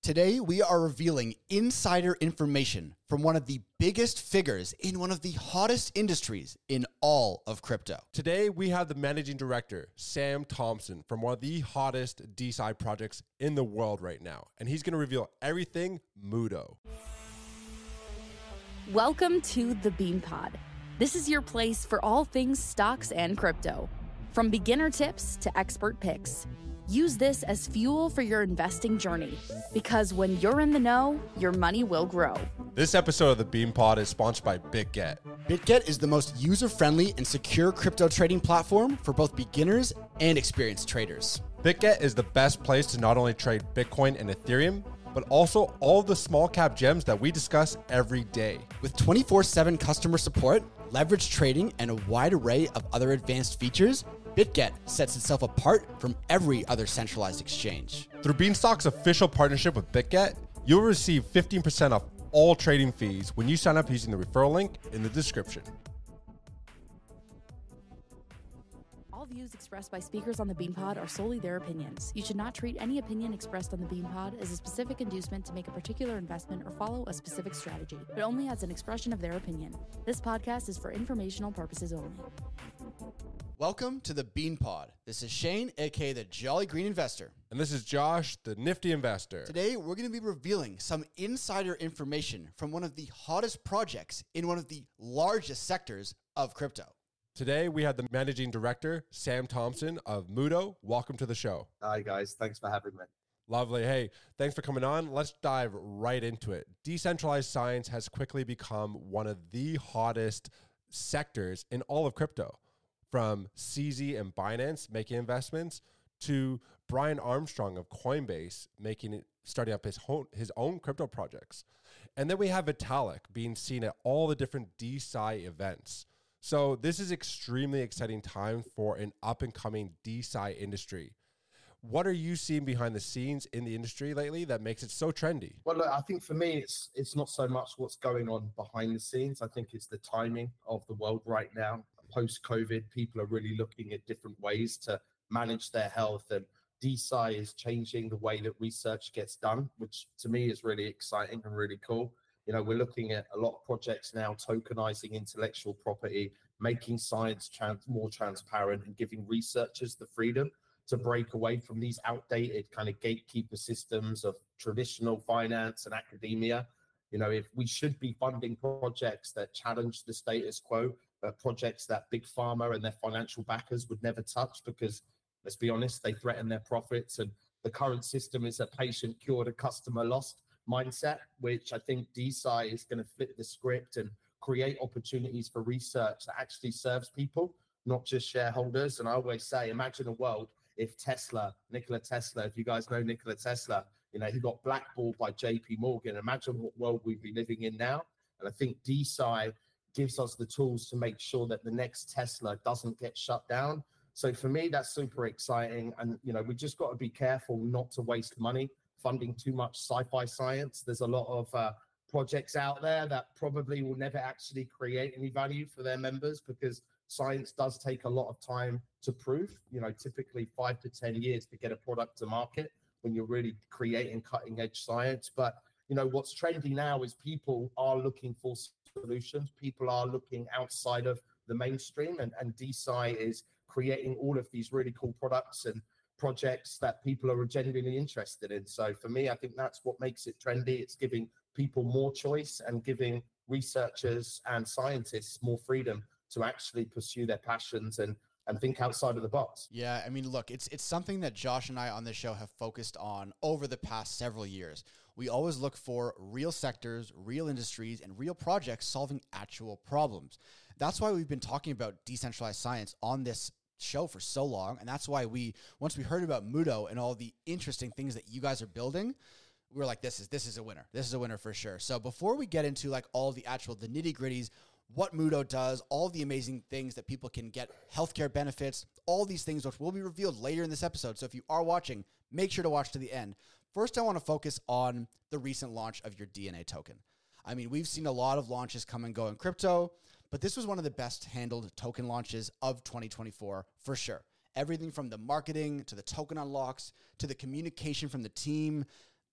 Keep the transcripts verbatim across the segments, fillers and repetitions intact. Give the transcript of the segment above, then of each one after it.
Today, we are revealing insider information from one of the biggest figures in one of the hottest industries in all of crypto. Today, we have the managing director, Sam Thompson, from one of the hottest DeSci projects in the world right now. And he's going to reveal everything Mudo. Welcome to the BeanPod. This is your place for all things stocks and crypto. From beginner tips to expert picks. Use this as fuel for your investing journey, because when you're in the know, your money will grow. This episode of the BeanPod is sponsored by BitGet. BitGet is the most user-friendly and secure crypto trading platform for both beginners and experienced traders. BitGet is the best place to not only trade Bitcoin and Ethereum, but also all the small cap gems that we discuss every day. With twenty-four seven customer support, leverage trading, and a wide array of other advanced features, BitGet sets itself apart from every other centralized exchange. Through Beanstalk's official partnership with BitGet, you'll receive fifteen percent off all trading fees when you sign up using the referral link in the description. All views expressed by speakers on the BeanPod are solely their opinions. You should not treat any opinion expressed on the BeanPod as a specific inducement to make a particular investment or follow a specific strategy, but only as an expression of their opinion. This podcast is for informational purposes only. Welcome to the BeanPod. This is Shane, aka the Jolly Green Investor. And this is Josh, the Nifty Investor. Today, we're going to be revealing some insider information from one of the hottest projects in one of the largest sectors of crypto. Today, we have the managing director, Sam Thompson of Mudo. Welcome to the show. Hi, guys. Thanks for having me. Lovely. Hey, thanks for coming on. Let's dive right into it. Decentralized science has quickly become one of the hottest sectors in all of crypto. From C Z and Binance making investments to Brian Armstrong of Coinbase making it, starting up his own, his own crypto projects. And then we have Vitalik being seen at all the different DeSci events. So this is extremely exciting time for an up-and-coming DeSci industry. What are you seeing behind the scenes in the industry lately that makes it so trendy? Well, look, I think for me, it's it's not so much what's going on behind the scenes. I think it's the timing of the world right now. Post-COVID, people are really looking at different ways to manage their health, and DeSci is changing the way that research gets done, which to me is really exciting and really cool. You know, we're looking at a lot of projects now tokenizing intellectual property, making science trans- more transparent and giving researchers the freedom to break away from these outdated kind of gatekeeper systems of traditional finance and academia. You know, if we should be funding projects that challenge the status quo, uh, projects that big pharma and their financial backers would never touch, because let's be honest, they threaten their profits. And the current system is a patient cured, a customer lost mindset, which I think DeSci is going to flip the script and create opportunities for research that actually serves people, not just shareholders. And I always say, imagine a world if Tesla, Nikola Tesla, if you guys know Nikola Tesla, you know, he got blackballed by J P Morgan. Imagine what world we'd be living in now. And I think DeSci gives us the tools to make sure that the next Tesla doesn't get shut down. So for me, that's super exciting. And, you know, we just got to be careful not to waste money funding too much sci-fi science. There's a lot of uh, projects out there that probably will never actually create any value for their members, because science does take a lot of time to prove, you know, typically five to ten years to get a product to market when you're really creating cutting edge science. But, you know, what's trendy now is people are looking for solutions. People are looking outside of the mainstream, and, and DeSci is creating all of these really cool products and projects that people are genuinely interested in. So for me, I think that's what makes it trendy. It's giving people more choice and giving researchers and scientists more freedom to actually pursue their passions and and think outside of the box. Yeah, I mean, look, it's it's something that Josh and I on this show have focused on over the past several years. We always look for real sectors, real industries, and real projects solving actual problems. That's why we've been talking about decentralized science on this show for so long, and that's why we, once we heard about Mudo and all the interesting things that you guys are building, we were like, this is this is a winner. This is a winner for sure. So before we get into like all the actual, the nitty-gritties, what Mudo does, all the amazing things that people can get, healthcare benefits, all these things which will be revealed later in this episode. So if you are watching, make sure to watch to the end. First, I want to focus on the recent launch of your D N A token. I mean, we've seen a lot of launches come and go in crypto, but this was one of the best handled token launches of twenty twenty-four for sure. Everything from the marketing to the token unlocks to the communication from the team.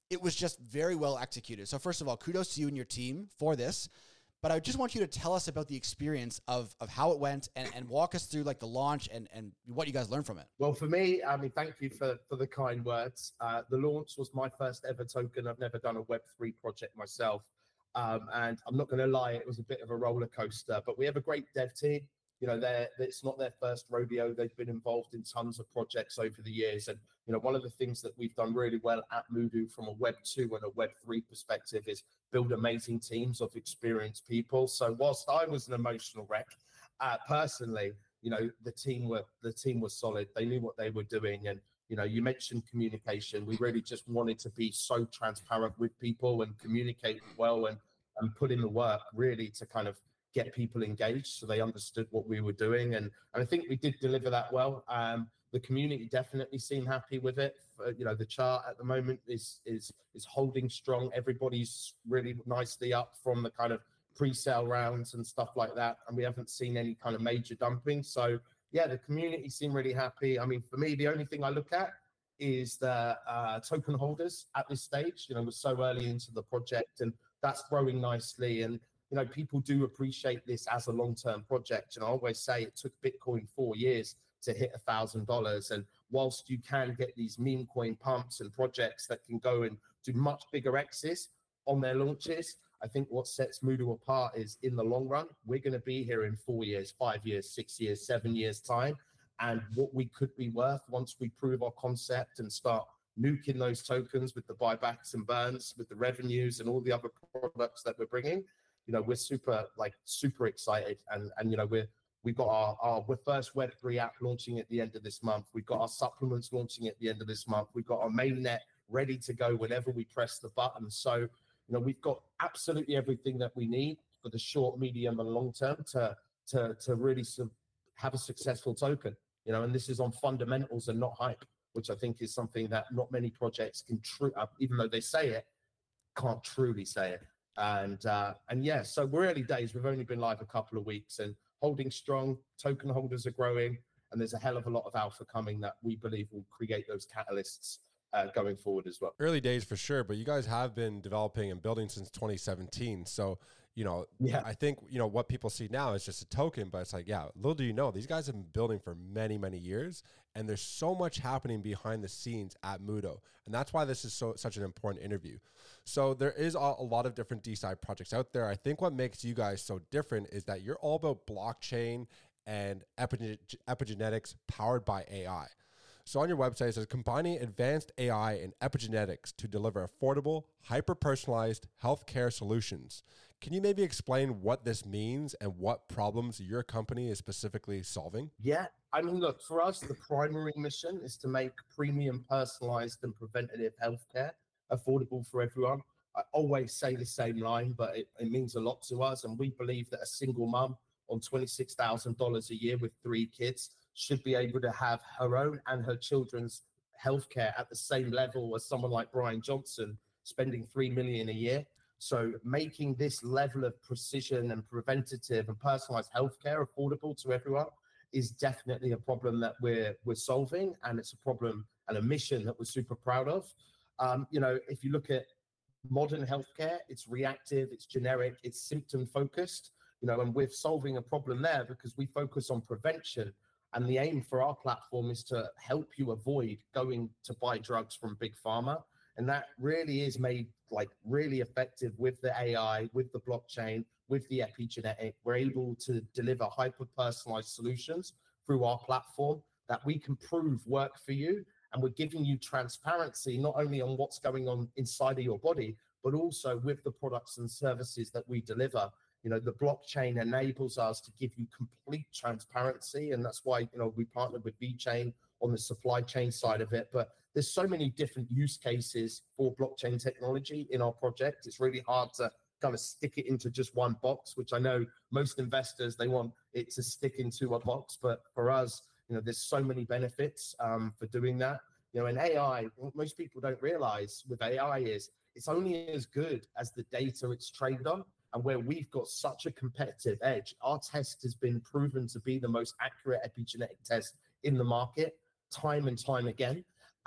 it was just very well executed. So first of all, kudos to you and your team for this. But I just want you to tell us about the experience of, of how it went and, and walk us through like the launch and, and what you guys learned from it. Well, for me, I mean, thank you for, for the kind words. Uh, the launch was my first ever token. I've never done a Web three project myself. Um, and I'm not going to lie, it was a bit of a roller coaster, but we have a great dev team. You know, they're, it's not their first rodeo. They've been involved in tons of projects over the years. And, you know, one of the things that we've done really well at Moodoo from a Web two and a Web three perspective is build amazing teams of experienced people. So whilst I was an emotional wreck, uh, personally, you know, the team were the team was solid. They knew what they were doing. And, you know, you mentioned communication. We really just wanted to be so transparent with people and communicate well and, and put in the work really to kind of get people engaged so they understood what we were doing. And, and I think we did deliver that well. Um, the community definitely seemed happy with it. Uh, you know, the chart at the moment is, is, is holding strong. Everybody's really nicely up from the kind of pre-sale rounds and stuff like that. And we haven't seen any kind of major dumping. So yeah, the community seemed really happy. I mean, for me, the only thing I look at is the uh, token holders at this stage. You know, we're so early into the project and that's growing nicely. And you know, people do appreciate this as a long-term project. And I always say it took Bitcoin four years to hit a thousand dollars. And whilst you can get these meme coin pumps and projects that can go and do much bigger exits on their launches, I think what sets Moodoo apart is in the long run, we're going to be here in four years, five years, six years, seven years time. And what we could be worth once we prove our concept and start nuking those tokens with the buybacks and burns, with the revenues and all the other products that we're bringing. You know, we're super, like, super excited. And, and you know, we're, we've got our, our we're first Web three app launching at the end of this month. We've got our supplements launching at the end of this month. We've got our mainnet ready to go whenever we press the button. So, you know, we've got absolutely everything that we need for the short, medium, and long term to, to, to really su- have a successful token. You know, and this is on fundamentals and not hype, which I think is something that not many projects can, true, uh, even though they say it, can't truly say it. And uh, and yeah, so we're early days. We've only been live a couple of weeks and holding strong. Token holders are growing, and there's a hell of a lot of alpha coming that we believe will create those catalysts uh, going forward as well. Early days for sure, but you guys have been developing and building since twenty seventeen. So, you know, yeah. I think, you know, what people see now is just a token, but it's like, yeah, little do you know, these guys have been building for many, many years, and there's so much happening behind the scenes at Moodoo. And that's why this is so such an important interview. So there is a, a lot of different DeSci projects out there. I think what makes you guys so different is that you're all about blockchain and epigen- epigenetics powered by A I. So on your website, it says combining advanced A I and epigenetics to deliver affordable, hyper-personalized healthcare solutions. Can you maybe explain what this means and what problems your company is specifically solving? Yeah, I mean, look, for us, the primary mission is to make premium, personalized, and preventative healthcare affordable for everyone. I always say the same line, but it, it means a lot to us. And we believe that a single mum on twenty-six thousand dollars a year with three kids should be able to have her own and her children's healthcare at the same level as someone like Brian Johnson spending three million dollars a year. So making this level of precision and preventative and personalized healthcare affordable to everyone is definitely a problem that we're we're solving, and it's a problem and a mission that we're super proud of. Um, you know, if you look at modern healthcare, it's reactive, it's generic, it's symptom focused. You know, and we're solving a problem there because we focus on prevention. And the aim for our platform is to help you avoid going to buy drugs from big pharma. And that really is made like really effective with the A I, with the blockchain, with the epigenetic. We're able to deliver hyper-personalized solutions through our platform that we can prove work for you. And we're giving you transparency, not only on what's going on inside of your body, but also with the products and services that we deliver. You know, the blockchain enables us to give you complete transparency. And that's why, you know, we partnered with VeChain on the supply chain side of it. But there's so many different use cases for blockchain technology in our project. It's really hard to kind of stick it into just one box, which I know most investors, they want it to stick into a box. But for us, you know, there's so many benefits um, for doing that. You know, and A I, what most people don't realize with A I is it's only as good as the data it's trained on. And where we've got such a competitive edge, our test has been proven to be the most accurate epigenetic test in the market time and time again.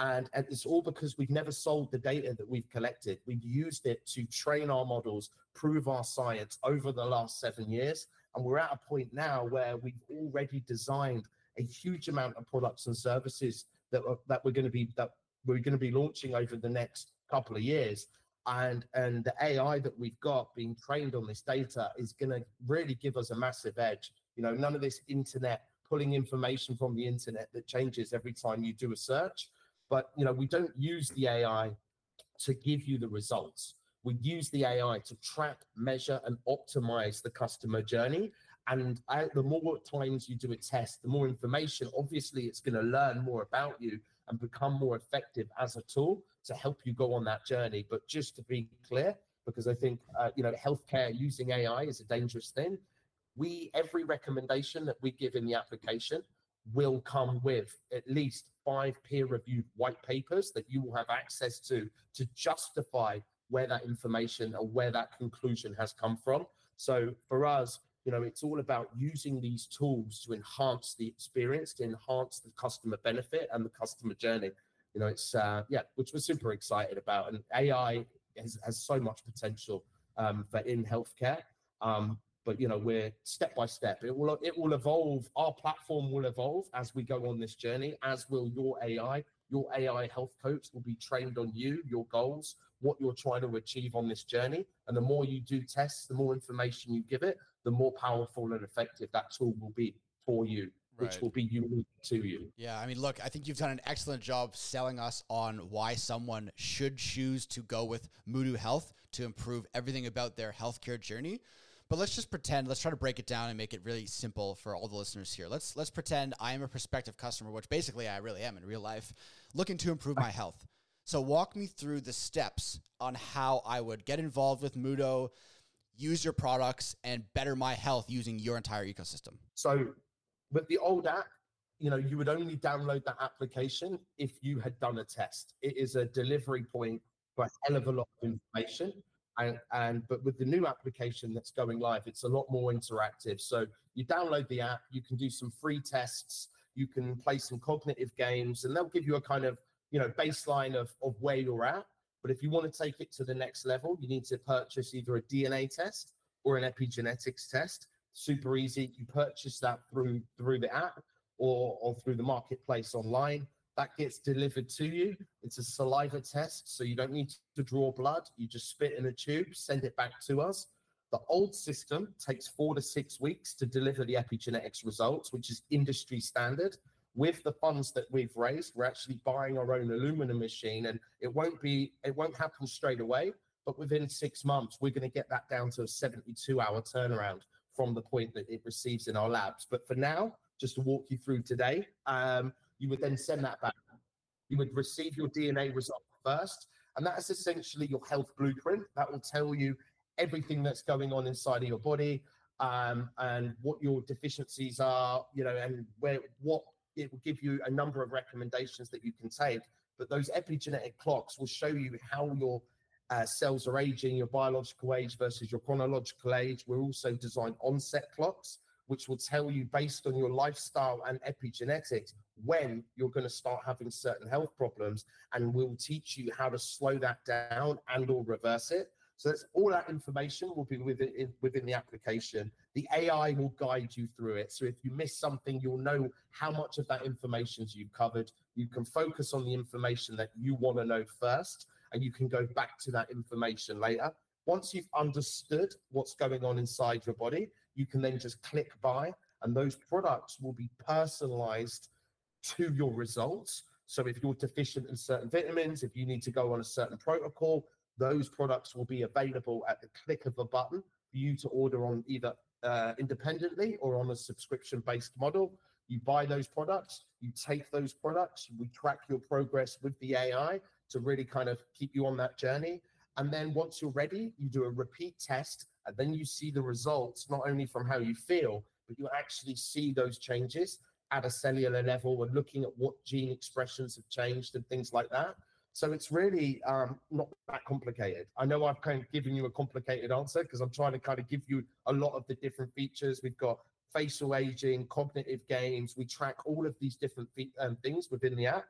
And, and it's all because we've never sold the data that we've collected. We've used it to train our models, prove our science over the last seven years. And we're at a point now where we've already designed a huge amount of products and services that, are, that we're going to be that we're going to be launching over the next couple of years. And, and the A I that we've got being trained on this data is going to really give us a massive edge. You know, none of this internet, pulling information from the internet that changes every time you do a search. But, you know, we don't use the A I to give you the results. We use the A I to track, measure, and optimize the customer journey. And uh, the more times you do a test, the more information, obviously, it's going to learn more about you and become more effective as a tool to help you go on that journey. But just to be clear, because I think, uh, you know, healthcare using A I is a dangerous thing. We, every recommendation that we give in the application will come with at least five peer-reviewed white papers that you will have access to to justify where that information or where that conclusion has come from. So for us, you know, it's all about using these tools to enhance the experience, to enhance the customer benefit and the customer journey. You know, it's, uh, yeah, which we're super excited about. And A I has, has so much potential um, for in healthcare. Um, But, you know, we're step by step. It will it will evolve. Our platform will evolve as we go on this journey, as will your A I. Your A I health coach will be trained on you, your goals, what you're trying to achieve on this journey. And the more you do tests, the more information you give it, the more powerful and effective that tool will be for you, which Right. will be unique to you. Yeah, I mean, look, I think you've done an excellent job selling us on why someone should choose to go with Mudu Health to improve everything about their healthcare journey. But let's just pretend, let's try to break it down and make it really simple for all the listeners here. Let's let's pretend I am a prospective customer, which basically I really am in real life, looking to improve my health. So walk me through the steps on how I would get involved with Mudo, use your products, and better my health using your entire ecosystem. So with the old app, you know, you would only download that application if you had done a test. It is a delivery point for a hell of a lot of information. And, and but with the new application that's going live, it's a lot more interactive. So you download the app, you can do some free tests, you can play some cognitive games, and they'll give you a kind of, you know, baseline of, of where you're at. But if you want to take it to the next level, you need to purchase either a D N A test or an epigenetics test. Super easy. You purchase that through through the app or, or through the marketplace online. That gets delivered to you. It's a saliva test, so you don't need to draw blood. You just spit in a tube, send it back to us. The old system takes four to six weeks to deliver the epigenetics results, which is industry standard. With the funds that we've raised, we're actually buying our own Illumina machine, and it won't be, it won't happen straight away, but within six months, we're going to get that down to a seventy-two hour turnaround from the point that it receives in our labs. But for now, just to walk you through today, um, you would then send that back. You would receive your D N A result first, and that is essentially your health blueprint. That will tell you everything that's going on inside of your body, um, and what your deficiencies are, you know, and where what it will give you a number of recommendations that you can take. But those epigenetic clocks will show you how your uh, cells are aging, your biological age versus your chronological age. We're also designed onset clocks, which will tell you based on your lifestyle and epigenetics when you're going to start having certain health problems, and we'll teach you how to slow that down and or reverse it. So that's all that information will be within, within the application. The A I will guide you through it. So if you miss something, you'll know how much of that information you've covered. You can focus on the information that you want to know first, and you can go back to that information later. Once you've understood what's going on inside your body, you can then just click buy, and those products will be personalized to your results. So if you're deficient in certain vitamins, if you need to go on a certain protocol, those products will be available at the click of a button for you to order on either uh, independently or on a subscription-based model. You buy those products, you take those products, we track your progress with the A I to really kind of keep you on that journey. And then once you're ready, you do a repeat test, and then you see the results, not only from how you feel, but you actually see those changes at a cellular level and looking at what gene expressions have changed and things like that. So it's really um, not that complicated. I know I've kind of given you a complicated answer because I'm trying to kind of give you a lot of the different features. We've got facial aging, cognitive games. We track all of these different fe- um, things within the app.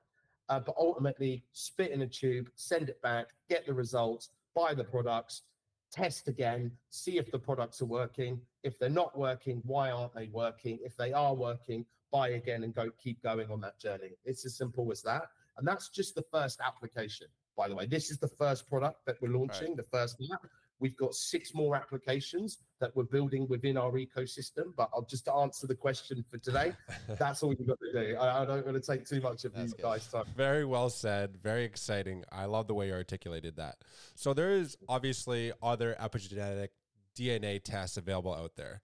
uh, but ultimately spit in a tube, send it back, get the results, buy the products, test again, see if the products are working. If they're not working, why aren't they working? If they are working, buy again and go keep going on that journey. It's as simple as that. And that's just the first application, by the way. This is the first product that we're launching, right. The first app. We've got six more applications that we're building within our ecosystem, but I'll just answer the question for today. That's all you've got to do. I, I don't want to take too much of you guys' time. Very well said. Very exciting. I love the way you articulated that. So there is obviously other epigenetic D N A tests available out there.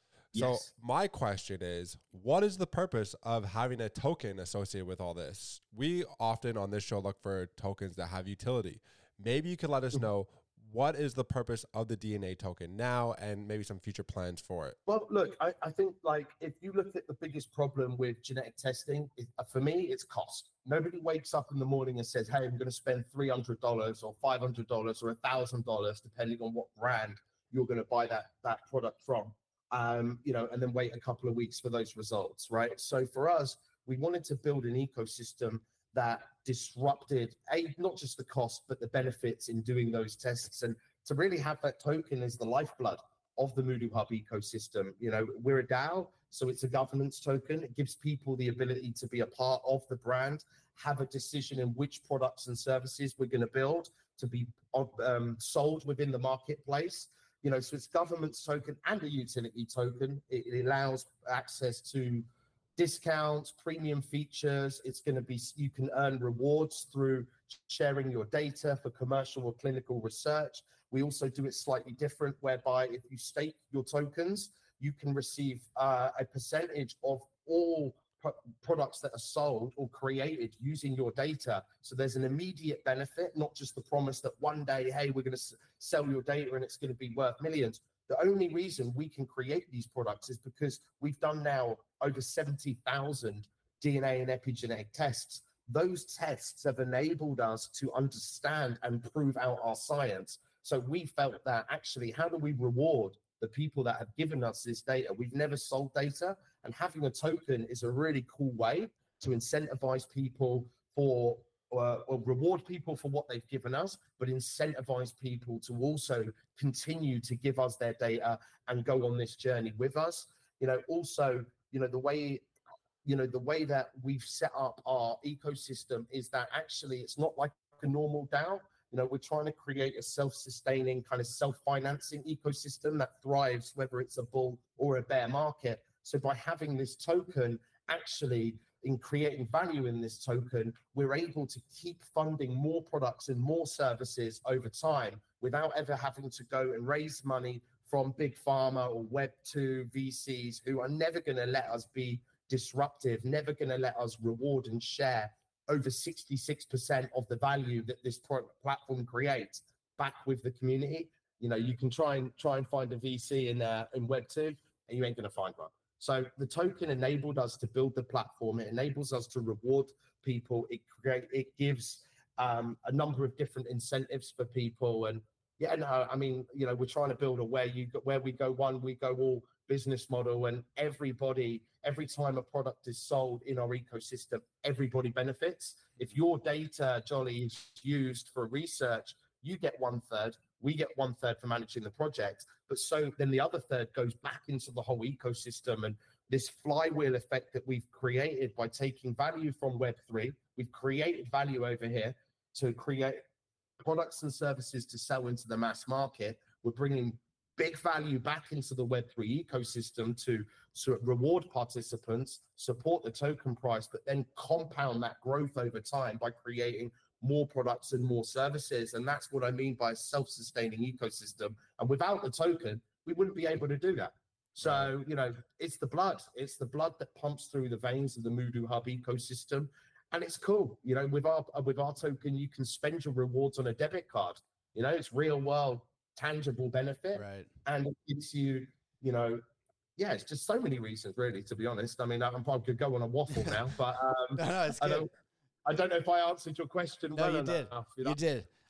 So yes. My question is, what is the purpose of having a token associated with all this? We often on this show look for tokens that have utility. Maybe you could let us know what is the purpose of the D N A token now and maybe some future plans for it? Well, look, I, I think like if you look at the biggest problem with genetic testing, it, for me, it's cost. Nobody wakes up in the morning and says, hey, I'm going to spend three hundred dollars or five hundred dollars or one thousand dollars, depending on what brand you're going to buy that, that product from, um, you know, and then wait a couple of weeks for those results, right? So for us, we wanted to build an ecosystem that disrupted a not just the cost but the benefits in doing those tests, and to really have that token as the lifeblood of the Moodoo Hub ecosystem. You know, we're a DAO, so it's a governance token. It gives people the ability to be a part of the brand, have a decision in which products and services we're going to build to be um, sold within the marketplace. You know, so it's governance token and a utility token. It, it allows access to discounts, premium features. It's going to be, you can earn rewards through sharing your data for commercial or clinical research. We also do it slightly different, whereby if you stake your tokens, you can receive uh, a percentage of all pro- products that are sold or created using your data. So there's an immediate benefit, not just the promise that one day, hey, we're going to s- sell your data and it's going to be worth millions. The only reason we can create these products is because we've done now over seventy thousand D N A and epigenetic tests. Those tests have enabled us to understand and prove out our science. So we felt that actually, how do we reward the people that have given us this data? We've never sold data, and having a token is a really cool way to incentivize people for Uh, or reward people for what they've given us, but incentivize people to also continue to give us their data and go on this journey with us. You know, also, you know, the way, you know, the way that we've set up our ecosystem is that actually it's not like a normal DAO. You know, we're trying to create a self-sustaining kind of self-financing ecosystem that thrives, whether it's a bull or a bear market. So by having this token, actually, in creating value in this token, we're able to keep funding more products and more services over time without ever having to go and raise money from big pharma or Web two V Cs who are never going to let us be disruptive, never going to let us reward and share over sixty-six percent of the value that this pro- platform creates back with the community. You know, you can try and try and find a V C in uh, in Web two, and you ain't going to find one. So the token enabled us to build the platform. It enables us to reward people. It create, it gives um, a number of different incentives for people. And yeah, no, I mean, you know, we're trying to build a where you go, where we go one, we go all business model, and everybody, every time a product is sold in our ecosystem, everybody benefits. If your data, Jolly, is used for research, you get one third. We get one third for managing the project, but so then the other third goes back into the whole ecosystem. And this flywheel effect that we've created by taking value from Web three, we've created value over here to create products and services to sell into the mass market. We're bringing big value back into the Web three ecosystem to sort of reward participants, support the token price, but then compound that growth over time by creating more products and more services. And that's what I mean by a self-sustaining ecosystem. And without the token, we wouldn't be able to do that. So, you know, it's the blood. It's the blood that pumps through the veins of the Moodoo Hub ecosystem. And it's cool. You know, with our with our token, you can spend your rewards on a debit card. You know, it's real world, tangible benefit. Right. And it gives you, you know, yeah, it's just so many reasons, really, to be honest. I mean, I'm probably could go on a waffle now, but um, no, no, it's I good. don't I don't know if I answered your question No, well you enough. did. You, know? You did.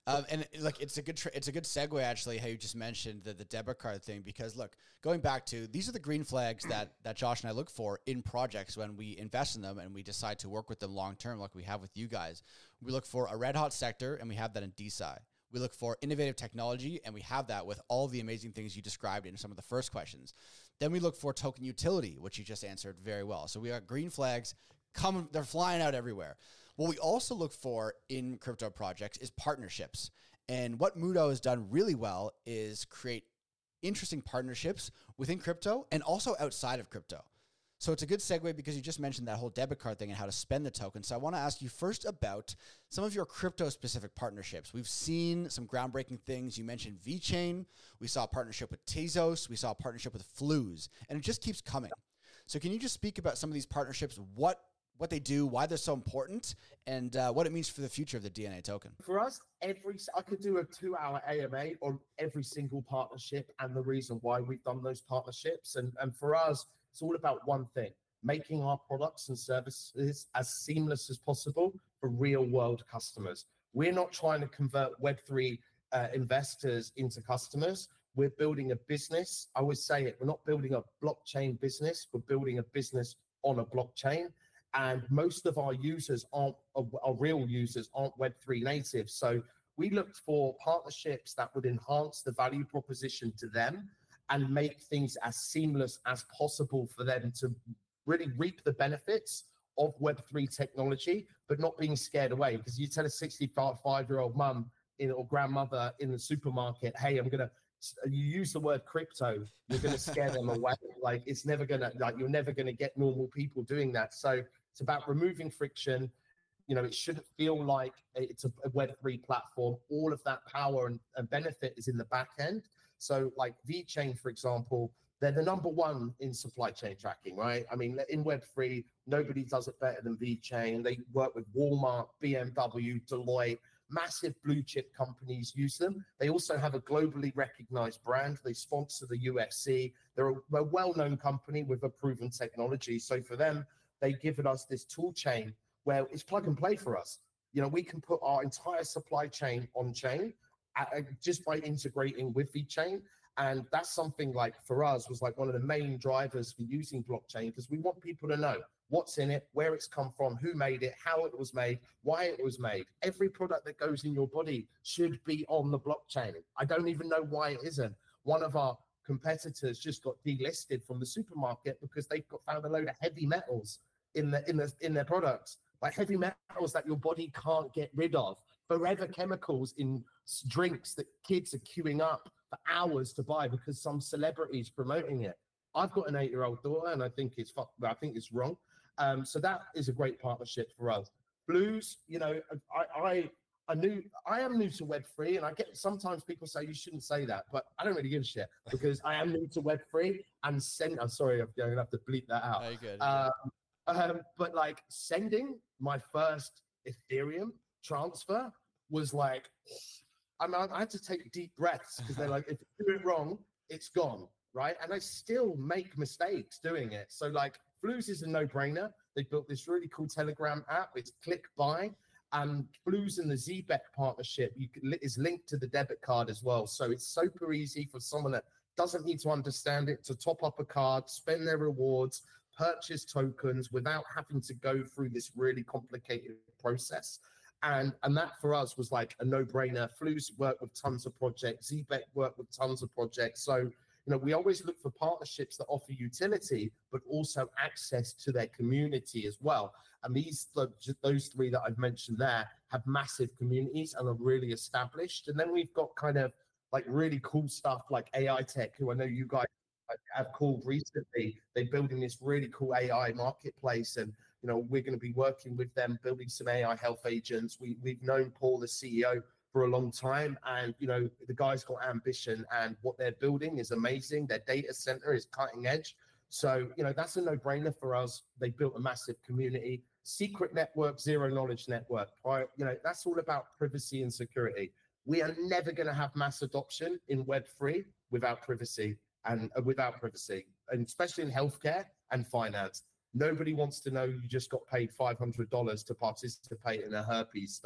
Um, and like it's a good tra- it's a good segue actually how you just mentioned the the debit card thing, because look, going back to these are the green flags that that Josh and I look for in projects when we invest in them and we decide to work with them long term, like we have with you guys. We look for a red hot sector, and we have that in D S I. We look for innovative technology, and we have that with all the amazing things you described in some of the first questions. Then we look for token utility, which you just answered very well. So we got green flags coming, they're flying out everywhere. What we also look for in crypto projects is partnerships. And what Mudo has done really well is create interesting partnerships within crypto and also outside of crypto. So it's a good segue because you just mentioned that whole debit card thing and how to spend the token. So I want to ask you first about some of your crypto-specific partnerships. We've seen some groundbreaking things. You mentioned VeChain. We saw a partnership with Tezos. We saw a partnership with Flooz. And it just keeps coming. So can you just speak about some of these partnerships, what what they do, why they're so important, and uh, what it means for the future of the D N A token? For us, every I could do a two-hour A M A on every single partnership and the reason why we've done those partnerships. And, and for us, it's all about one thing: making our products and services as seamless as possible for real-world customers. We're not trying to convert Web three uh, investors into customers. We're building a business. I always say it: we're not building a blockchain business. We're building a business on a blockchain. And most of our users aren't, our real users aren't Web three native. So we looked for partnerships that would enhance the value proposition to them and make things as seamless as possible for them to really reap the benefits of Web three technology, but not being scared away. Because you tell a sixty-five-year-old mum in, or grandmother in the supermarket, hey, I'm going to, you use the word crypto, you're going to scare them away. Like it's never going to, like you're never going to get normal people doing that. So it's about removing friction. You know, it shouldn't feel like it's a Web three platform. All of that power and, and benefit is in the back end. So like VeChain, for example, they're the number one in supply chain tracking, right? I mean, in Web three, nobody does it better than VeChain. They work with Walmart, B M W, Deloitte, massive blue chip companies use them. They also have a globally recognized brand. They sponsor the U F C. They're a, a well-known company with a proven technology. So for them, they've given us this tool chain where it's plug and play for us. You know, we can put our entire supply chain on chain uh, just by integrating with VeChain. And that's something like for us was like one of the main drivers for using blockchain, because we want people to know what's in it, where it's come from, who made it, how it was made, why it was made. Every product that goes in your body should be on the blockchain. I don't even know why it isn't. One of our competitors just got delisted from the supermarket because they've got found a load of heavy metals in the in the in their products, like heavy metals that your body can't get rid of. Forever chemicals in drinks that kids are queuing up for hours to buy because some celebrity's promoting it. I've got an eight-year-old daughter, and I think it's I think it's wrong. Um, so that is a great partnership for us. Flooz, you know, I I I knew I am new to Web three, and I get sometimes people say you shouldn't say that, but I don't really give a shit because I am new to Web three and send. I'm sorry, I'm going to have to bleep that out. No, you're good. Um, um, but like sending my first Ethereum transfer was like, I mean, I had to take deep breaths because they're like, if you do it wrong, it's gone, right? And I still make mistakes doing it. So like, Flooz is a no-brainer. They built this really cool Telegram app. It's click buy, and Flooz and the Z B E C partnership you can, is linked to the debit card as well. So it's super easy for someone that doesn't need to understand it to top up a card, spend their rewards, purchase tokens without having to go through this really complicated process. And and that for us was like a no-brainer. Flooz worked with tons of projects. Z B E C worked with tons of projects. So, you know, we always look for partnerships that offer utility, but also access to their community as well. And these, those three that I've mentioned there have massive communities and are really established. And then we've got kind of like really cool stuff like A I Tech, who I know you guys have called recently. They're building this really cool A I marketplace, and you know we're going to be working with them building some A I health agents. We we've known Paul, the C E O, for a long time, and you know the guy's got ambition, and what they're building is amazing. Their data center is cutting edge, so you know that's a no-brainer for us. They built a massive community. Secret network, zero knowledge network. Right? You know that's all about privacy and security. We are never going to have mass adoption in Web three without privacy. And uh, without privacy, and especially in healthcare and finance. Nobody wants to know you just got paid five hundred dollars to participate in a herpes study.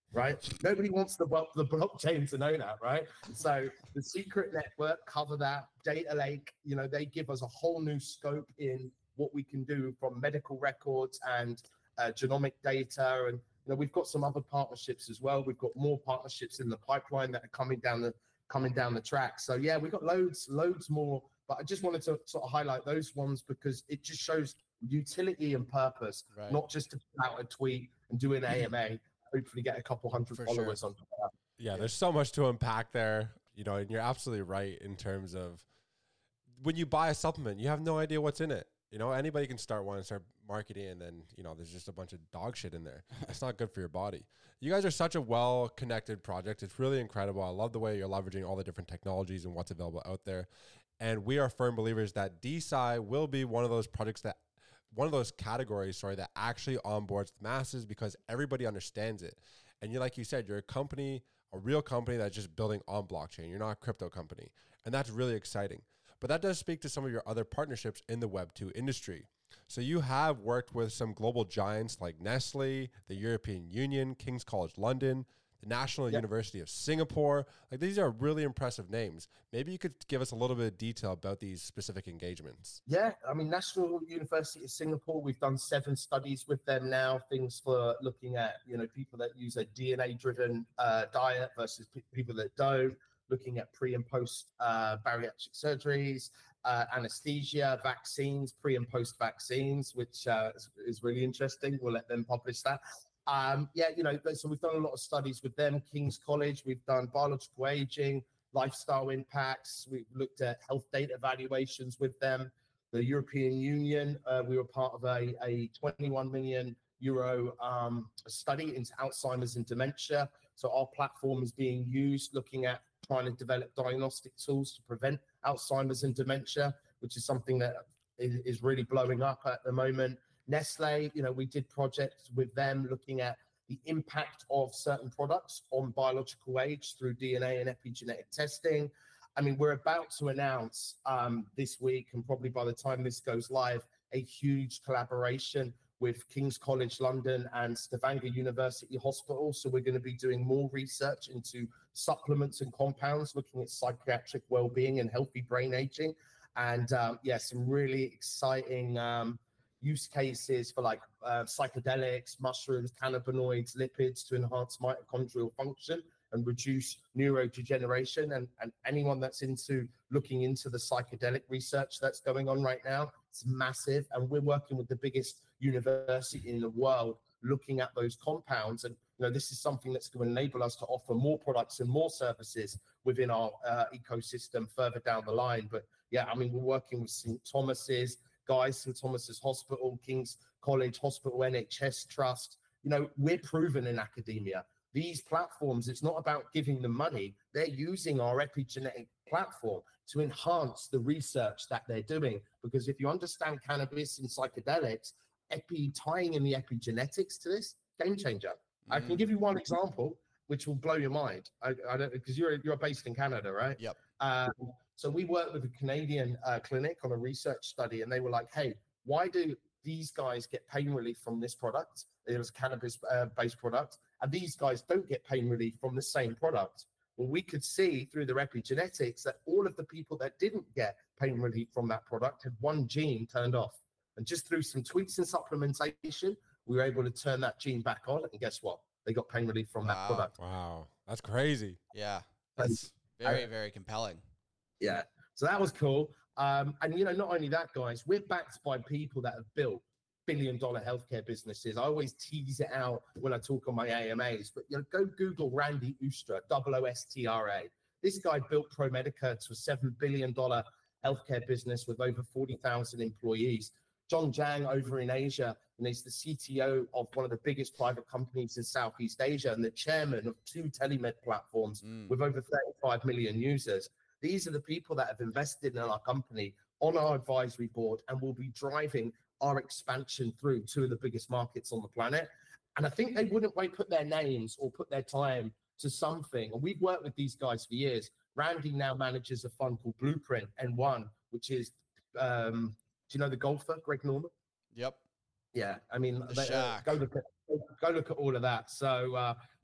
right? Nobody wants the the blockchain to know that, right? So the secret network cover that. Data lake, you know, they give us a whole new scope in what we can do from medical records and uh, genomic data. And you know, we've got some other partnerships as well. We've got more partnerships in the pipeline that are coming down the coming down the track. So yeah, we've got loads, loads more. But I just wanted to sort of highlight those ones because it just shows utility and purpose, Right. not just to put out a tweet and do an A M A, hopefully get a couple hundred For followers sure. on top of that. Yeah, there's so much to unpack there, you know, and you're absolutely right in terms of when you buy a supplement, you have no idea what's in it. You know, anybody can start one and start marketing, and then, you know, there's just a bunch of dog shit in there. It's not good for your body. You guys are such a well-connected project. It's really incredible. I love the way you're leveraging all the different technologies and what's available out there. And we are firm believers that D S I will be one of those projects that, one of those categories, sorry, that actually onboards the masses because everybody understands it. And you, like you said, you're a company, a real company that's just building on blockchain. You're not a crypto company. And that's really exciting. But that does speak to some of your other partnerships in the Web two industry. So you have worked with some global giants like Nestle, the European Union, King's College London, the National Yep. University of Singapore. Like, these are really impressive names. Maybe you could give us a little bit of detail about these specific engagements. Yeah, I mean, National University of Singapore, we've done seven studies with them now, things for looking at, you know, people that use a D N A-driven uh, diet versus pe- people that don't, looking at pre and post uh, bariatric surgeries, uh, anesthesia, vaccines, pre and post vaccines, which uh, is, is really interesting. We'll let them publish that. Um, yeah, you know, so we've done a lot of studies with them, King's College, we've done biological aging, lifestyle impacts, we've looked at health data evaluations with them. The European Union, uh, we were part of a, a twenty-one million euro um, study into Alzheimer's and dementia. So our platform is being used looking at trying to develop diagnostic tools to prevent Alzheimer's and dementia, which is something that is, is really blowing up at the moment. Nestle, you know, we did projects with them looking at the impact of certain products on biological age through D N A and epigenetic testing. I mean, we're about to announce um, this week, and probably by the time this goes live, a huge collaboration with King's College London and Stavanger University Hospital. So we're going to be doing more research into supplements and compounds, looking at psychiatric well-being and healthy brain aging. And um, yeah, some really exciting um, use cases for like uh, psychedelics, mushrooms, cannabinoids, lipids to enhance mitochondrial function and reduce neurodegeneration. And, and anyone that's into looking into the psychedelic research that's going on right now, it's massive. And we're working with the biggest university in the world looking at those compounds. And you know, this is something that's going to enable us to offer more products and more services within our uh, ecosystem further down the line. But yeah, I mean, we're working with Saint Thomas's, guys, Saint Thomas's Hospital, King's College Hospital, N H S Trust. You know, we're proven in academia. These platforms, it's not about giving them money. They're using our epigenetic platform to enhance the research that they're doing. Because if you understand cannabis and psychedelics, epi tying in the epigenetics to this, game changer. Mm. I can give you one example, which will blow your mind. I, I don't because you're you're based in Canada, right? Yep. Um, so we worked with a Canadian uh, clinic on a research study, and they were like, "Hey, why do these guys get pain relief from this product? It was a cannabis-based uh, product, and these guys don't get pain relief from the same product." Well, we could see through their epigenetics that all of the people that didn't get pain relief from that product had one gene turned off. And just through some tweaks and supplementation, we were able to turn that gene back on. And guess what? They got pain relief from Wow. that product. Wow. That's crazy. Yeah. That's very, very compelling. Yeah. So that was cool. Um, and, you know, not only that, guys, we're backed by people that have built billion dollar healthcare businesses. I always tease it out when I talk on my A M As, but, you know, go Google Randy Oostra, O O S T R A. This guy built ProMedica to a seven billion dollars healthcare business with over forty thousand employees. John Zhang over in Asia, and he's the C T O of one of the biggest private companies in Southeast Asia and the chairman of two telemed platforms mm. with over thirty-five million users. These are the people that have invested in our company on our advisory board and will be driving our expansion through two of the biggest markets on the planet. And I think they wouldn't wait, put their names or put their time to something. And we've worked with these guys for years. Randy now manages a fund called Blueprint N one, which is, um, do you know the golfer, Greg Norman? Yep. Yeah. I mean, The they, uh, Shack. go look at go look at all of that. So uh,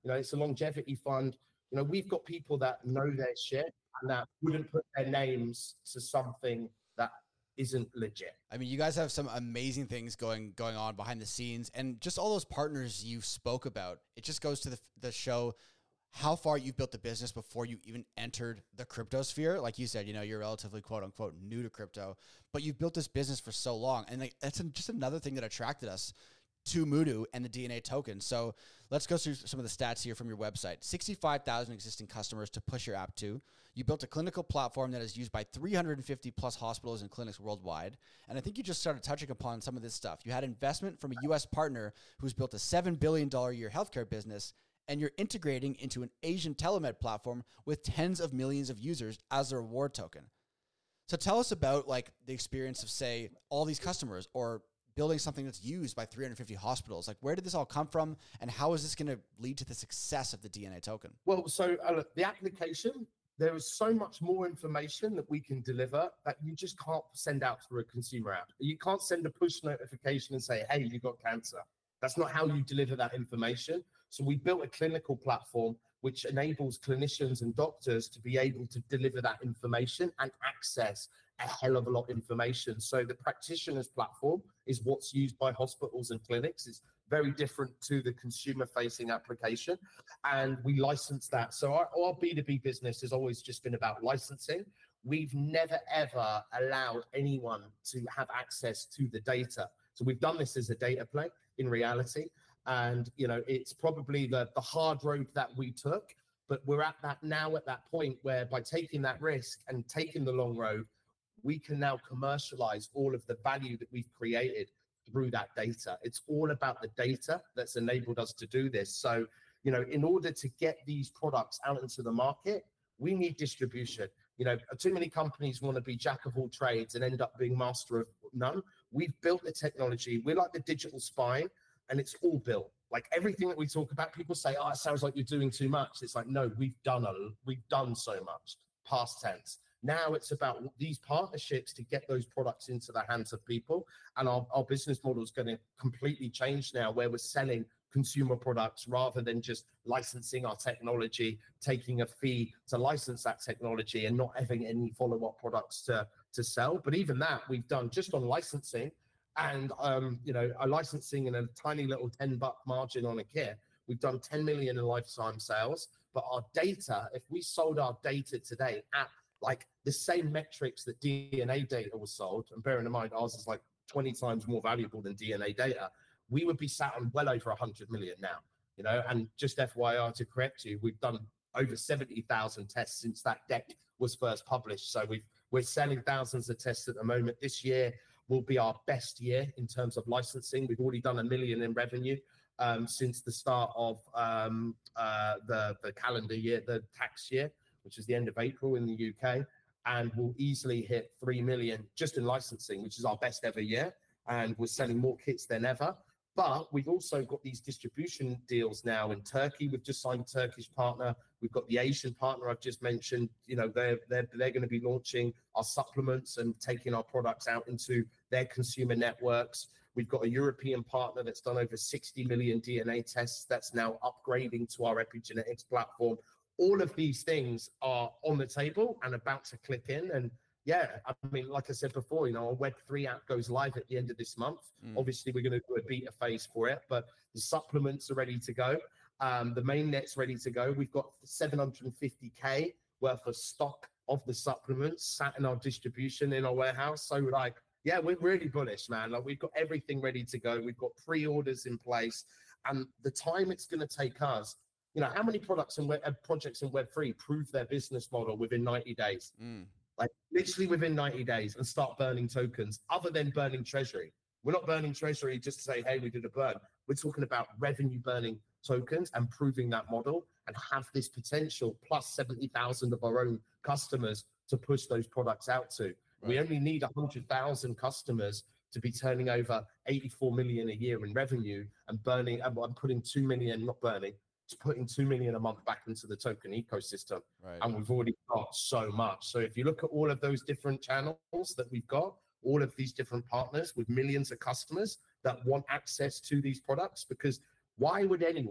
You know, it's a longevity fund. You know, we've got people that know their shit and that wouldn't put their names to something that isn't legit. I mean, you guys have some amazing things going going on behind the scenes, and just all those partners you spoke about. It just goes to the the show how far you've built the business before you even entered the crypto sphere. Like you said, you know, you're relatively quote unquote new to crypto, but you've built this business for so long. And like, that's just another thing that attracted us to Mudu and the D N A token. So let's go through some of the stats here from your website. sixty-five thousand existing customers to push your app to. You built a clinical platform that is used by three hundred fifty plus hospitals and clinics worldwide. And I think you just started touching upon some of this stuff. You had investment from a U S partner who's built a seven billion dollars a year healthcare business, and you're integrating into an Asian telemed platform with tens of millions of users as a reward token. So tell us about like the experience of, say, all these customers, or building something that's used by three hundred fifty hospitals. Like, where did this all come from, and how is this going to lead to the success of the D N A token? Well, so uh, look, the application, there is so much more information that we can deliver that you just can't send out through a consumer app. You can't send a push notification and say, hey, you got cancer. That's not how you deliver that information. So we built a clinical platform which enables clinicians and doctors to be able to deliver that information and access a hell of a lot of information. So the practitioner's platform is what's used by hospitals and clinics. It's very different to the consumer-facing application, and we license that. So our, our B two B business has always just been about licensing. We've never, ever allowed anyone to have access to the data. So we've done this as a data play in reality. And, you know, it's probably the, the hard road that we took, but we're at that now at that point where by taking that risk and taking the long road, we can now commercialize all of the value that we've created through that data. It's all about the data that's enabled us to do this. So, you know, in order to get these products out into the market, we need distribution. You know, too many companies want to be jack of all trades and end up being master of none. We've built the technology. We're like the digital spine, and it's all built. Like everything that we talk about, people say, oh, it sounds like you're doing too much. It's like, no, we've done a, we've done so much, past tense. Now it's about these partnerships to get those products into the hands of people. And our, our business model is going to completely change now, where we're selling consumer products rather than just licensing our technology, taking a fee to license that technology and not having any follow-up products to, to sell. But even that we've done just on licensing. And, um, you know, a licensing and a tiny little ten buck margin on a kit, we've done ten million in lifetime sales. But our data, if we sold our data today at like the same metrics that D N A data was sold, and bearing in mind ours is like twenty times more valuable than D N A data, we would be sat on well over one hundred million now, you know. And just F Y I to correct you, we've done over seventy thousand tests since that deck was first published. So we've, we're selling thousands of tests at the moment. This year will be our best year in terms of licensing. We've already done a million in revenue um, since the start of um, uh, the, the calendar year, the tax year, which is the end of April in the U K. And we'll easily hit three million just in licensing, which is our best ever year. And we're selling more kits than ever. But we've also got these distribution deals now in Turkey. We've just signed a Turkish partner. We've got the Asian partner I've just mentioned. You know, they're they're they're going to be launching our supplements and taking our products out into their consumer networks. We've got a European partner that's done over sixty million D N A tests that's now upgrading to our epigenetics platform. All of these things are on the table and about to click in. And yeah, I mean, like I said before, you know, our Web three app goes live at the end of this month. Mm. Obviously, we're going to do a beta phase for it, but the supplements are ready to go. Um, the main net's ready to go. We've got seven hundred fifty K worth of stock of the supplements sat in our distribution in our warehouse. So like, yeah, we're really bullish, man. Like we've got everything ready to go. We've got pre-orders in place, and the time it's going to take us, you know, how many products and web, uh, projects in Web three prove their business model within ninety days? Mm. Like literally within ninety days, and start burning tokens other than burning treasury. We're not burning treasury just to say, hey, we did a burn. We're talking about revenue burning tokens and proving that model and have this potential plus seventy thousand of our own customers to push those products out to. Right. We only need one hundred thousand customers to be turning over eighty-four million a year in revenue and burning, and I'm putting two million, not burning, putting two million a month back into the token ecosystem. Right. And we've already got so much. So if you look at all of those different channels that we've got, all of these different partners with millions of customers that want access to these products, because why would anyone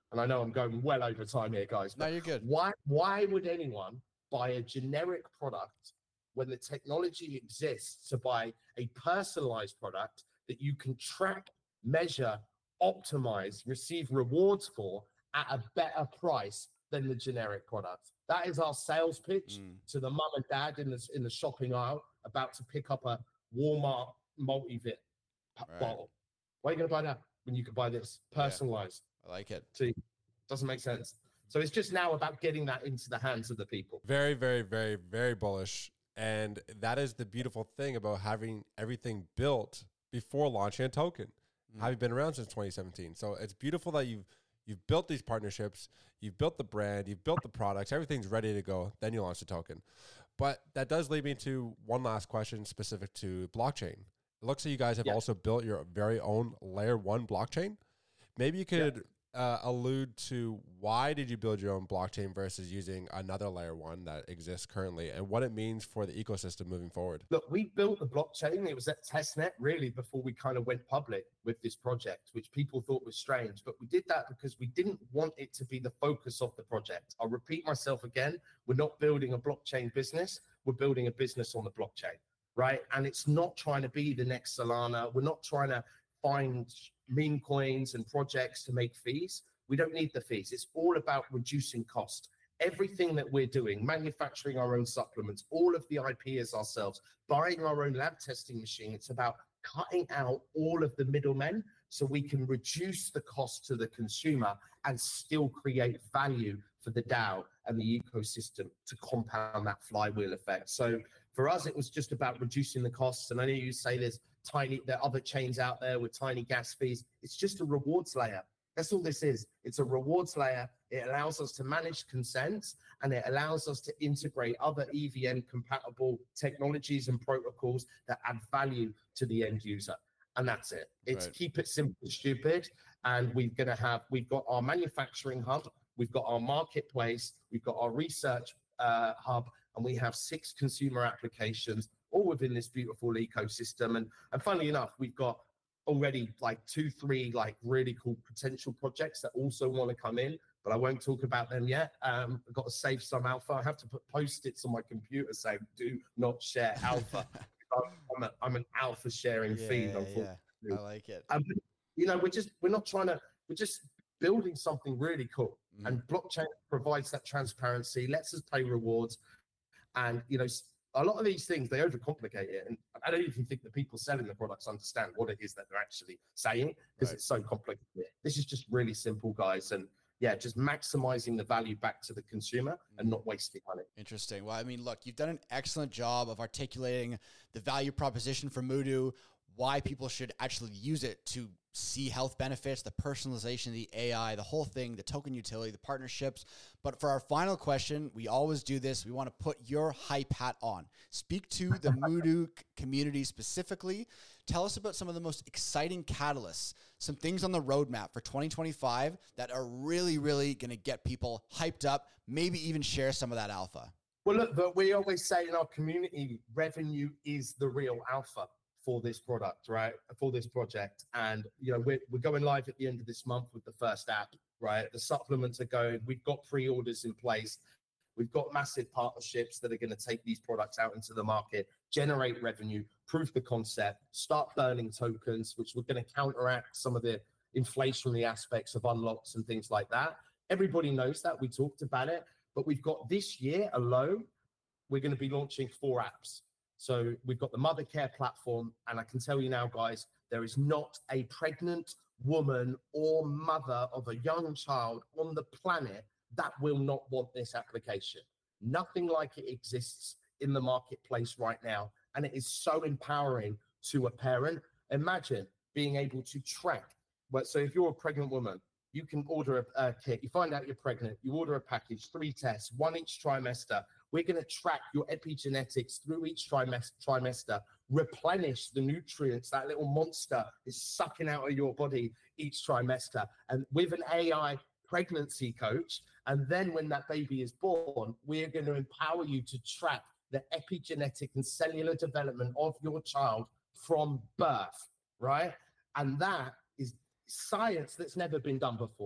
and I know I'm going well over time here, guys. No, you're good. Why, why would anyone buy a generic product when the technology exists to buy a personalized product that you can track, measure, optimize, receive rewards for at a better price than the generic product? That is our sales pitch Mm. to the mum and dad in the, in the shopping aisle about to pick up a Walmart multivit Right. bottle. Why are you going to buy that when you could buy this personalized? I like it. See, doesn't make sense. So it's just now about getting that into the hands of the people. Very, very, very, very bullish. And that is the beautiful thing about having everything built before launching a token. Mm. Having been around since twenty seventeen. So it's beautiful that you've you've built these partnerships, you've built the brand, you've built the products, everything's ready to go, then you launch the token. But that does lead me to one last question specific to blockchain. It looks like you guys have Yeah. also built your very own layer one blockchain. Maybe you could uh, allude to why did you build your own blockchain versus using another layer one that exists currently, and what it means for the ecosystem moving forward. Look, we built the blockchain. It was at testnet really before we kind of went public with this project, which people thought was strange. But we did that because we didn't want it to be the focus of the project. I'll repeat myself again. We're not building a blockchain business. We're building a business on the blockchain, right? And it's not trying to be the next Solana. We're not trying to find meme coins and projects to make fees. We don't need the fees. It's all about reducing cost. Everything that we're doing, manufacturing our own supplements, all of the I P is ourselves, buying our own lab testing machine. It's about cutting out all of the middlemen so we can reduce the cost to the consumer and still create value for the DAO and the ecosystem to compound that flywheel effect. So for us, it was just about reducing the costs. And I know you say there's tiny, there are other chains out there with tiny gas fees. It's just a rewards layer. That's all this is. It's a rewards layer. It allows us to manage consents, and it allows us to integrate other E V M compatible technologies and protocols that add value to the end user. And that's it. It's Right. keep it simple, stupid. And we're going to have, we've got our manufacturing hub, we've got our marketplace, we've got our research uh, hub, and we have six consumer applications all within this beautiful ecosystem. And, and funnily enough, we've got already like two, three like really cool potential projects that also want to come in, but I won't talk about them yet. Um, I've got to save some alpha. I have to put post-its on my computer saying, do not share alpha. I'm, a, I'm an alpha sharing Yeah, feed, yeah, unfortunately. I like it. Um, you know, we're just, we're not trying to, we're just building something really cool. Mhm. And blockchain provides that transparency, lets us pay rewards. And, you know, s- a lot of these things, they overcomplicate it. And I don't even think the people selling the products understand what it is that they're actually saying, because Right. it's so complicated. This is just really simple, guys. And yeah, just maximizing the value back to the consumer and not wasting money. Interesting. Well, I mean, look, you've done an excellent job of articulating the value proposition for Mudu, why people should actually use it to see health benefits, the personalization, the A I, the whole thing, the token utility, the partnerships. But for our final question, we always do this. We want to put your hype hat on. Speak to the Mudu c- community specifically. Tell us about some of the most exciting catalysts, some things on the roadmap for twenty twenty-five that are really, really going to get people hyped up, maybe even share some of that alpha. Well, look, but we always say in our community, revenue is the real alpha for this product, right? For this project. And, you know, we're, we're going live at the end of this month with the first app, right? The supplements are going, we've got pre-orders in place. We've got massive partnerships that are going to take these products out into the market, generate revenue, prove the concept, start burning tokens, which we're going to counteract some of the inflationary aspects of unlocks and things like that. Everybody knows that. We talked about it. But we've got this year alone, we're going to be launching four apps. So we've got the Mother Care platform, and I can tell you now, guys, there is not a pregnant woman or mother of a young child on the planet that will not want this application. Nothing like it exists in the marketplace right now, and it is so empowering to a parent. Imagine being able to track. Well, so if you're a pregnant woman, you can order a, a kit. You find out you're pregnant. You order a package, three tests, one each trimester. We're going to track your epigenetics through each trimester, trimester, replenish the nutrients that little monster is sucking out of your body each trimester. And with an A I pregnancy coach, and then when that baby is born, we're going to empower you to track the epigenetic and cellular development of your child from birth, right? And that is science that's never been done before. The,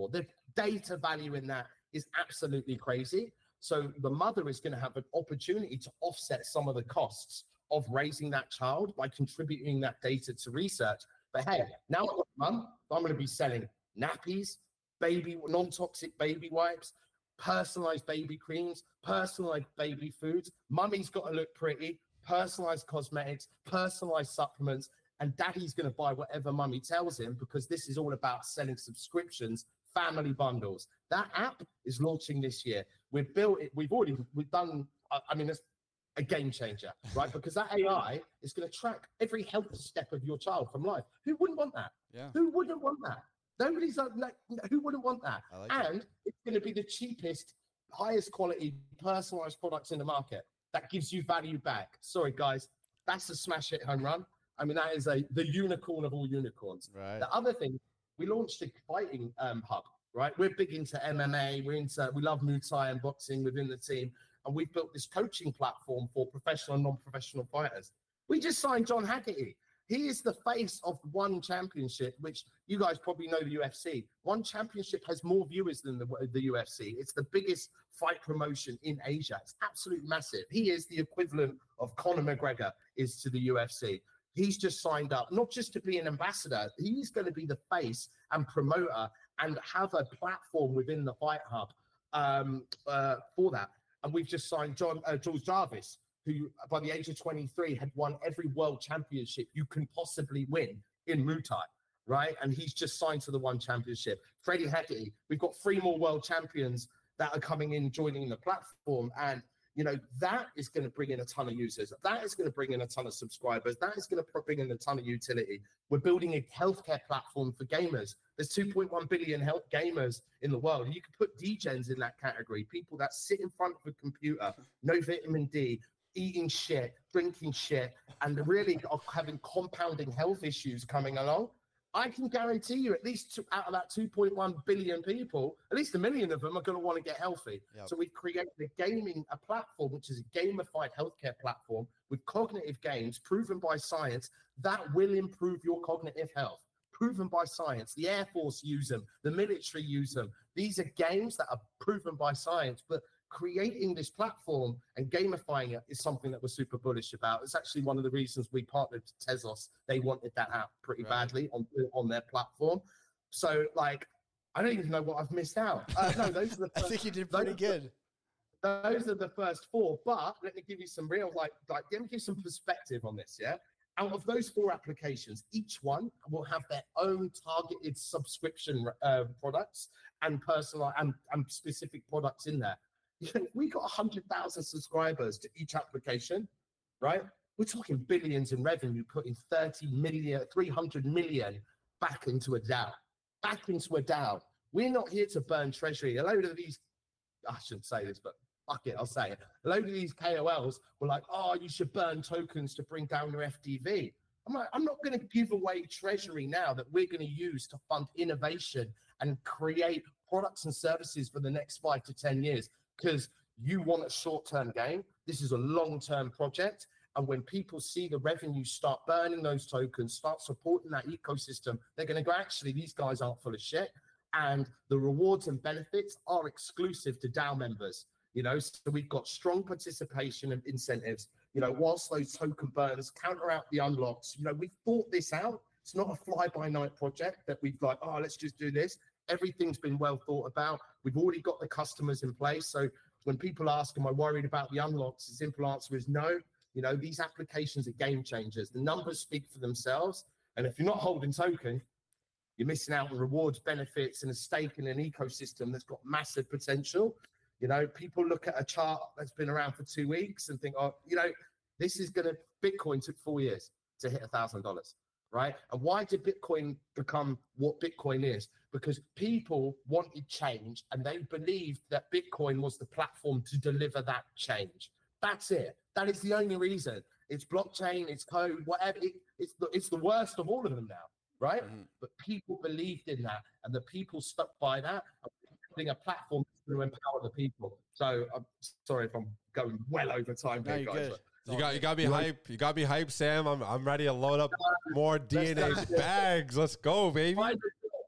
data value in that is absolutely crazy. So the mother is going to have an opportunity to offset some of the costs of raising that child by contributing that data to research. But hey, now I'm mum, I'm going to be selling nappies, baby non-toxic baby wipes, personalized baby creams, personalized baby foods. Mummy's got to look pretty, personalized cosmetics, personalized supplements, and daddy's going to buy whatever mummy tells him, because this is all about selling subscriptions, family bundles. That app is launching this year. We've built it. We've already, we've done, I mean, it's a game changer, right? Because that A I is going to track every health step of your child from life. Who wouldn't want that? Yeah. Who wouldn't want that? Nobody's like, who wouldn't want that? Like and it. It's going to be the cheapest, highest quality, personalized products in the market that gives you value back. Sorry, guys, that's a smash hit home run. I mean, that is a the unicorn of all unicorns. Right. The other thing, we launched a fighting um, hub, right? We're big into M M A. We're into, we love Muay Thai and boxing within the team. And we've built this coaching platform for professional and non-professional fighters. We just signed John Haggerty. He is the face of One Championship, which you guys probably know the U F C. One Championship has more viewers than the, the U F C. It's the biggest fight promotion in Asia. It's absolutely massive. He is the equivalent of Conor McGregor is to the U F C. He's just signed up, not just to be an ambassador. He's going to be the face and promoter and have a platform within the Fight Hub um, uh, for that. And we've just signed John uh, Jules Jarvis, who by the age of twenty-three had won every world championship you can possibly win in Muay Thai, right? And he's just signed to the One Championship. Freddie Haggerty, we've got three more world champions that are coming in, joining the platform. And, you know, that is going to bring in a ton of users. That is going to bring in a ton of subscribers. That is going to bring in a ton of utility. We're building a healthcare platform for gamers. There's two point one billion health gamers in the world. And you can put degens in that category, people that sit in front of a computer, no vitamin D, eating shit, drinking shit, and really are having compounding health issues coming along. I can guarantee you at least two, out of that two point one billion people, at least a million of them are going to want to get healthy. Yep. So we've created a gaming, a platform, which is a gamified healthcare platform with cognitive games proven by science that will improve your cognitive health. Proven by science. The Air Force use them. The military use them. These are games that are proven by science, but creating this platform and gamifying it is something that we're super bullish about. It's actually one of the reasons we partnered with Tezos. They wanted that out pretty right. badly on, on their platform. So, like, I don't even know what I've missed out. Uh, no, those are the first, I think you did pretty good. Are, those are the first four, but let me give you some real, like, like, let me give you some perspective on this, yeah? Out of those four applications, each one will have their own targeted subscription uh, products and personal and, and specific products in there. We got one hundred thousand subscribers to each application, right? We're talking billions in revenue, putting thirty million, three hundred million back into a DAO, back into a DAO. We're not here to burn treasury. A load of these, I shouldn't say this, but fuck it, I'll say it. A load of these K O Ls were like, oh, you should burn tokens to bring down your F D V. I'm like, I'm not going to give away treasury now that we're going to use to fund innovation and create products and services for the next five to ten years. Because you want a short-term gain. This is a long-term project. And when people see the revenue start burning those tokens, start supporting that ecosystem, they're going to go, actually, these guys aren't full of shit. And the rewards and benefits are exclusive to DAO members. You know, so we've got strong participation and incentives. You know, whilst those token burns counter out the unlocks, you know, we've thought this out. It's not a fly-by-night project that we've like, oh, let's just do this. Everything's been well thought about. We've already got the customers in place. So when people ask, am I worried about the unlocks? The simple answer is no. You know, these applications are game changers. The numbers speak for themselves. And if you're not holding token, you're missing out on rewards, benefits, and a stake in an ecosystem that's got massive potential. You know, people look at a chart that's been around for two weeks and think, oh, you know, this is going to, Bitcoin took four years to hit one thousand dollars. Right? And why did Bitcoin become what Bitcoin is? Because people wanted change and they believed that Bitcoin was the platform to deliver that change. That's it. That is the only reason. It's blockchain, it's code, whatever. It, it's, the, it's the worst of all of them now, right? Mm-hmm. But people believed in that and the people stuck by that. Building a platform to empower the people. So I'm sorry if I'm going well over time no, here, guys. Good. You got, you got to be hype. You got to be hype, Sam. I'm, I'm ready to load up more D N A bags. Let's go, baby.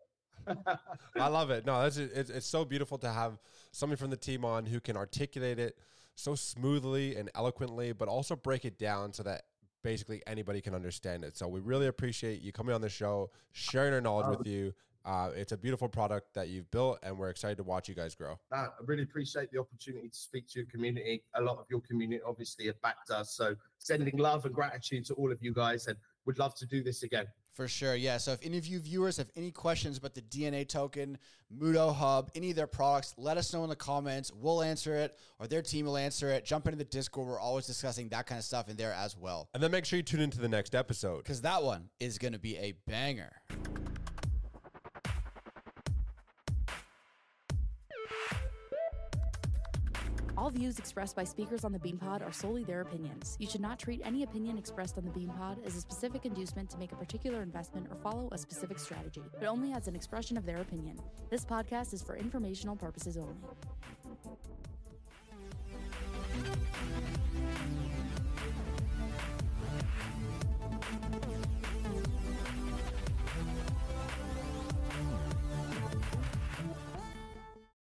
I love it. No, that's it's, it's so beautiful to have somebody from the team on who can articulate it so smoothly and eloquently, but also break it down so that basically anybody can understand it. So we really appreciate you coming on the show, sharing our knowledge Oh. with you. Uh, it's a beautiful product that you've built, and we're excited to watch you guys grow. Uh, I really appreciate the opportunity to speak to your community. A lot of your community obviously have backed us. So sending love and gratitude to all of you guys, and would love to do this again. For sure, yeah. So if any of you viewers have any questions about the D N A token, Mudo Hub, any of their products, let us know in the comments. We'll answer it, or their team will answer it. Jump into the Discord. We're always discussing that kind of stuff in there as well. And then make sure you tune into the next episode. Because that one is going to be a banger. All views expressed by speakers on the BeanPod are solely their opinions. You should not treat any opinion expressed on the BeanPod as a specific inducement to make a particular investment or follow a specific strategy, but only as an expression of their opinion. This podcast is for informational purposes only.